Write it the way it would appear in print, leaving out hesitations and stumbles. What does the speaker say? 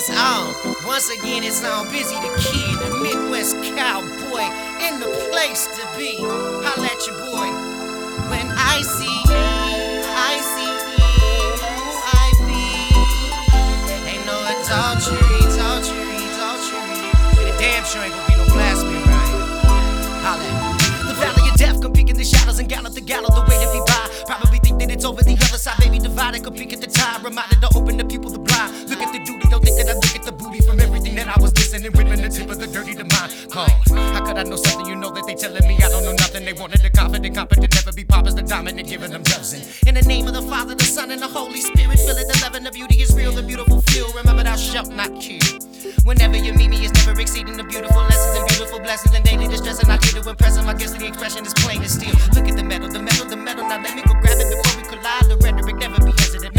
it's on. Once again, it's on. Busy the Kid, the Midwest cowboy, in the place to be. Holla at your boy. When I see you, I see you, I be. Ain't no adultery. And damn sure ain't gonna be no blasphemy right here. Holla at me. The valley of death can peek in the shadows and gallop the way to be by. Probably think that it's over the other side, baby divided, could peek at the time. Reminded to open the people the blind. Look at the duty, don't think that I look at the booty from everything that I was listening with. The tip of the dirty to mine. How could I know something you know that they telling me I don't know nothing? They wanted the confident, competent, never be poppers, the dominant, giving them dozen. In the name of the Father, the Son, and the Holy Spirit, feel it, the love and the beauty is real, the beautiful feel. Remember thou shalt not kill. Whenever you meet me, it's never exceeding the beautiful lessons and beautiful blessings and daily distress. And I need to impress them. I guess the expression is plain and still. Look at the metal. Now let me go grab it before we collide. The rhetoric never be